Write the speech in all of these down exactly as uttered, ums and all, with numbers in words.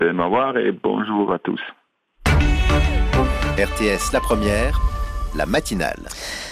Au revoir et bonjour à tous. R T S La Première, la matinale.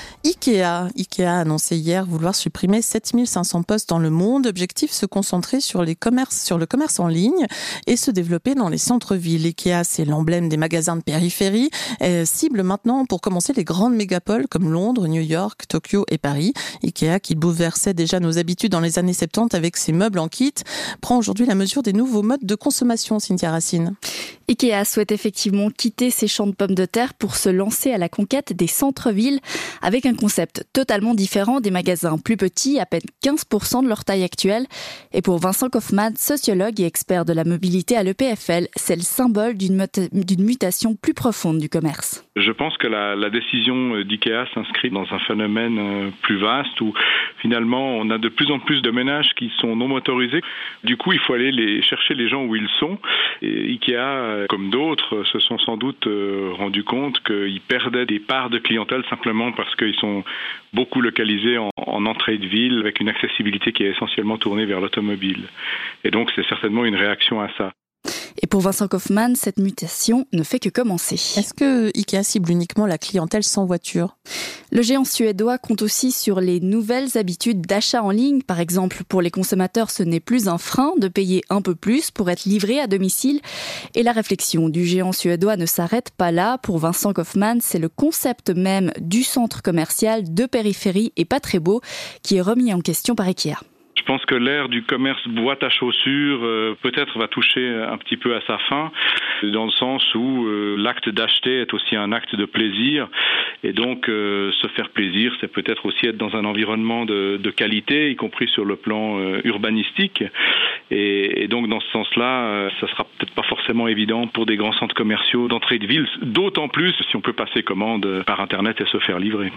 Ikea. Ikea a annoncé hier vouloir supprimer sept mille cinq cents postes dans le monde. Objectif, se concentrer sur les commerces, sur le commerce en ligne et se développer dans les centres-villes. Ikea, c'est l'emblème des magasins de périphérie. Elle cible maintenant, pour commencer, les grandes mégapoles comme Londres, New York, Tokyo et Paris. Ikea, qui bouleversait déjà nos habitudes dans les années soixante-dix avec ses meubles en kit, prend aujourd'hui la mesure des nouveaux modes de consommation, Cynthia Racine. Ikea souhaite effectivement quitter ses champs de pommes de terre pour se lancer à la conquête des centres-villes avec un concept totalement différent des magasins plus petits, à peine quinze pour cent de leur taille actuelle. Et pour Vincent Kaufmann, sociologue et expert de la mobilité à l'E P F L, c'est le symbole d'une, mut- d'une mutation plus profonde du commerce. Je pense que la, la décision d'IKEA s'inscrit dans un phénomène plus vaste où finalement on a de plus en plus de ménages qui sont non motorisés. Du coup, il faut aller les chercher les gens où ils sont. Et IKEA, comme d'autres, se sont sans doute rendus compte qu'ils perdaient des parts de clientèle simplement parce qu'ils sont beaucoup localisés en, en entrée de ville avec une accessibilité qui est essentiellement tournée vers l'automobile. Et donc c'est certainement une réaction à ça. Et pour Vincent Kaufmann, cette mutation ne fait que commencer. Est-ce que Ikea cible uniquement la clientèle sans voiture ? Le géant suédois compte aussi sur les nouvelles habitudes d'achat en ligne. Par exemple, pour les consommateurs, ce n'est plus un frein de payer un peu plus pour être livré à domicile. Et la réflexion du géant suédois ne s'arrête pas là. Pour Vincent Kaufmann, c'est le concept même du centre commercial de périphérie et pas très beau qui est remis en question par Ikea. Je pense que l'ère du commerce boîte à chaussures euh, peut-être va toucher un petit peu à sa fin, dans le sens où euh, l'acte d'acheter est aussi un acte de plaisir. Et donc, euh, se faire plaisir, c'est peut-être aussi être dans un environnement de, de qualité, y compris sur le plan euh, urbanistique. Et, et donc, dans ce sens-là, euh, ça sera peut-être pas forcément évident pour des grands centres commerciaux d'entrée de ville, d'autant plus si on peut passer commande par Internet et se faire livrer.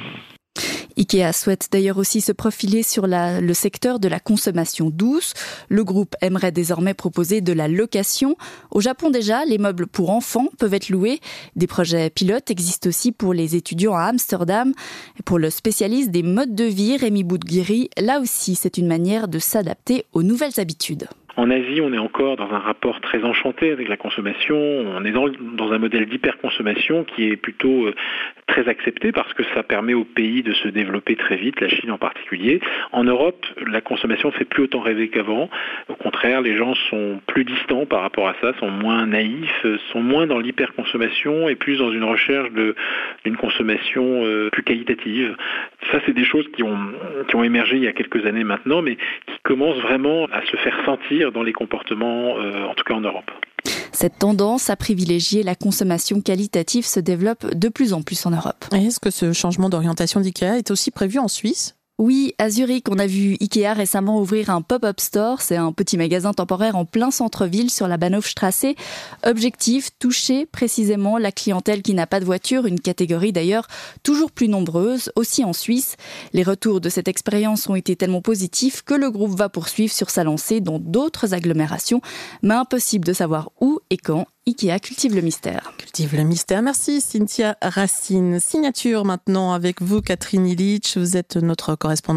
Ikea souhaite d'ailleurs aussi se profiler sur la, le secteur de la consommation douce. Le groupe aimerait désormais proposer de la location. Au Japon déjà, les meubles pour enfants peuvent être loués. Des projets pilotes existent aussi pour les étudiants à Amsterdam. Et pour le spécialiste des modes de vie, Rémi Boudguiri, là aussi c'est une manière de s'adapter aux nouvelles habitudes. En Asie, on est encore dans un rapport très enchanté avec la consommation. On est dans, dans un modèle d'hyperconsommation qui est plutôt euh, très accepté parce que ça permet au pays de se développer très vite, la Chine en particulier. En Europe, la consommation ne fait plus autant rêver qu'avant. Au contraire, les gens sont plus distants par rapport à ça, sont moins naïfs, sont moins dans l'hyperconsommation et plus dans une recherche de, d'une consommation euh, plus qualitative. Ça, c'est des choses qui ont, qui ont émergé il y a quelques années maintenant, mais qui commencent vraiment à se faire sentir dans les comportements, euh, en tout cas en Europe. Cette tendance à privilégier la consommation qualitative se développe de plus en plus en Europe. Et est-ce que ce changement d'orientation d'IKEA est aussi prévu en Suisse ? Oui, à Zurich, on a vu Ikea récemment ouvrir un pop-up store. C'est un petit magasin temporaire en plein centre-ville sur la Bahnhofstrasse. Objectif, toucher précisément la clientèle qui n'a pas de voiture, une catégorie d'ailleurs toujours plus nombreuse, aussi en Suisse. Les retours de cette expérience ont été tellement positifs que le groupe va poursuivre sur sa lancée dans d'autres agglomérations. Mais impossible de savoir où et quand. Ikea cultive le mystère. Cultive le mystère. Merci Cynthia Racine. Signature maintenant avec vous, Catherine Illich. Vous êtes notre correspondante